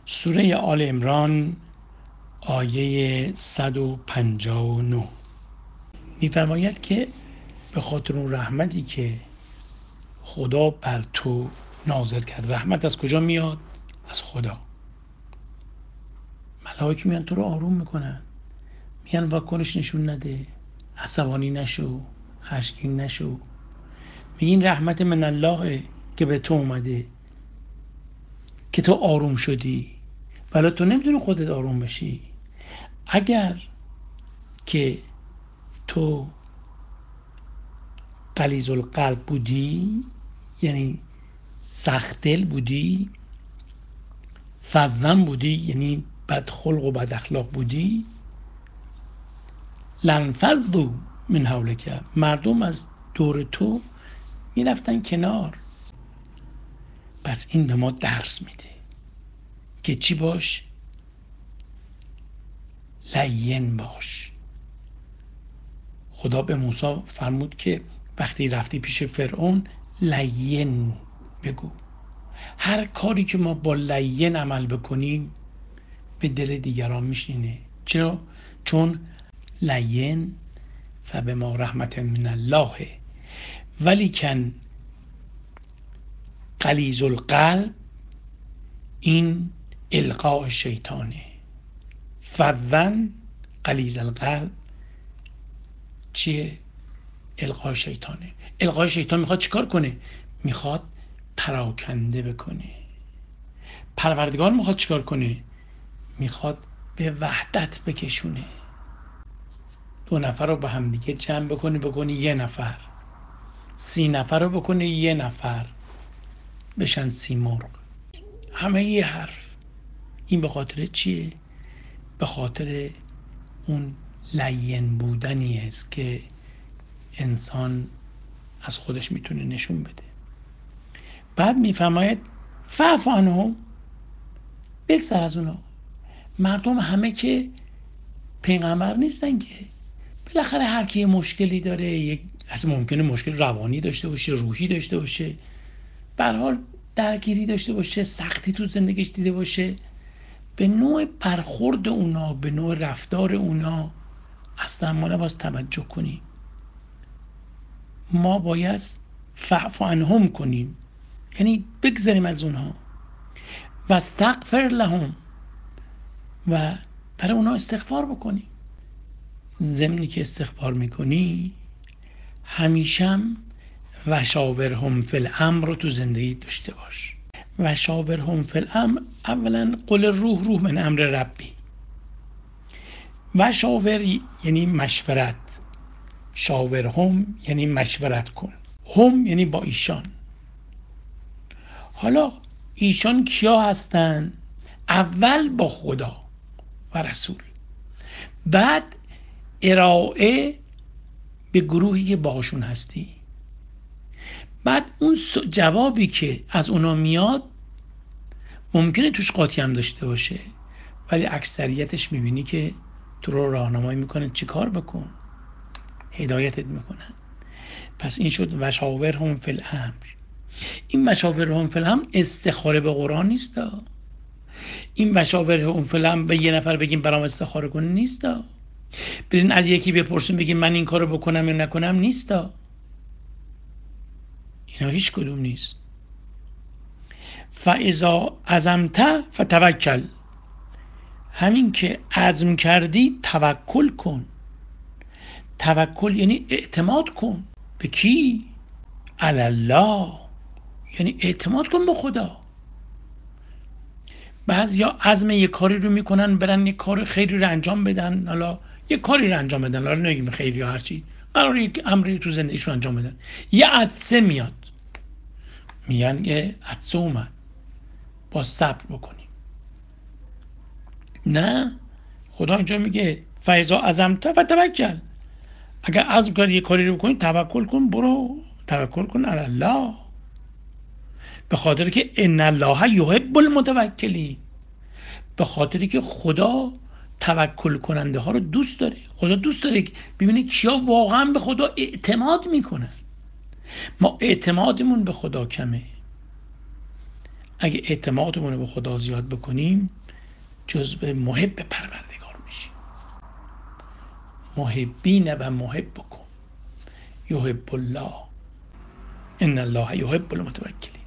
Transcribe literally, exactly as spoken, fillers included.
سوره آل عمران آیه صد و پنجاه و نه می‌فرماید که به خاطر اون رحمتی که خدا بر تو نازل کرد. رحمت از کجا میاد؟ از خدا. ملائکه میان تو رو آروم میکنن، میگن واکنش نشون نده، عصبانی نشو، خشمگین نشو. میگین رحمت من الله که به تو اومده که تو آروم شدی، ولی تو نمیتونی خودت آروم بشی. اگر که تو غلیظ القلب بودی، یعنی سخت دل بودی، فظن بودی، یعنی بد خلق و بد اخلاق بودی، لنفضوا من حولک، مردم از دور تو میرفتن کنار. پس این به ما درس میده که چی باش؟ لین باش. خدا به موسی فرمود که وقتی رفتی پیش فرعون لین بگو. هر کاری که ما با لین عمل بکنیم به دل دیگران میشینه. چرا؟ چون لین فبما رحمت من الله ولیکن غلیظ القلب این القاء شیطانه. فظن غلیظ القلب چیه؟ القاء شیطانه. القاء شیطان میخواد چیکار کنه؟ میخواد پراکنده بکنه. پروردگار میخواد چیکار کنه؟ میخواد به وحدت بکشونه. دو نفر رو به هم دیگه جمع بکنه بکنه یه نفر، سی نفر رو بکنه یه نفر، بشن سی مرغ، همه یه حرف. این به خاطر چیه؟ به خاطر اون لین بودنی است که انسان از خودش میتونه نشون بده. بعد میفرماید فاعف عنهم، بگذر از اونا. مردم همه که پیغمبر نیستن که، بالاخره هر کی مشکلی داره، یک از ممکنه مشکل روانی داشته باشه، روحی داشته باشه، به هر حال درگیری داشته باشه، سختی تو زندگیش دیده باشه. به نوع برخورد اونا، به نوع رفتار اونا اصلا ما نباید توجه کنیم. ما باید فاعف عنهم کنیم، یعنی بگذاریم از اونها. و استغفر لهم، و برای اونا استغفار بکنیم. ضمنی که استغفار میکنی همیشم و شاورهم فی الامر رو تو زندگی داشته باش. و شاورهم فی الامر، اولا قل روح روح من امر ربی. و شاور یعنی مشورت، شاورهم یعنی مشورت کن، هم یعنی با ایشان. حالا ایشان کیا هستن؟ اول با خدا و رسول، بعد ارائه به گروهی که باهاشون هستی، بعد اون جوابی که از اونا میاد ممکنه توش قاطی هم داشته باشه، ولی اکثریتش میبینی که تو رو راهنمایی میکنه چی کار بکن، هدایتت میکنن. پس این شد و شاورهم فی الامر. این مشاورهم فی الامر استخاره به قرآن نیست. این مشاورهم فی الامر به یه نفر بگیم برام استخاره کن نیست. برین از یکی بپرسیم بگیم من این کارو بکنم یا نکنم نیست. اینا هیچ کدوم نیست. فاذا عزمت فتوکل، همین که عزم کردی توکل کن. توکل یعنی اعتماد کن. به کی؟ علی الله، یعنی اعتماد کن به خدا. بعضیا عزم یک کاری رو میکنن برن یک کار خیری رو انجام بدن، حالا یک کاری رو انجام بدن، حالا نگیم خیری یا هرچی، قراره یک امری تو زندگیشون انجام بدن، یه عدسه میاد، میگن یه عدسه اومد، با صبر بکنیم. نه، خدا اینجا میگه فاذا عزمت فتوکل، اگر عزم کردی یه کاری رو بکنی توکل کن، برو توکل کن علی الله. به خاطر که ان الله یحب المتوکلین، به خاطری که خدا توکل کننده ها رو دوست داره. خدا دوست داره ببینه کیا واقعا به خدا اعتماد میکنن. ما اعتمادمون به خدا کمه. اگه اعتمادمون رو به خدا زیاد بکنیم جزو محب پروردگار میشیم. محبین و محب بکن یحب الله ان الله یحب المتوکلین.